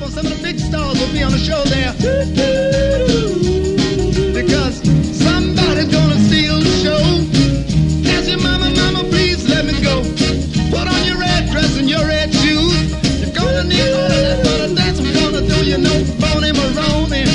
for some of the big stars will be on the show there. Because somebody's gonna steal the show. Ask your mama, mama, please let me go. Put on your red dress and your red shoes. You're gonna need all of that for the dance we're gonna do. You know, Boney Maroney.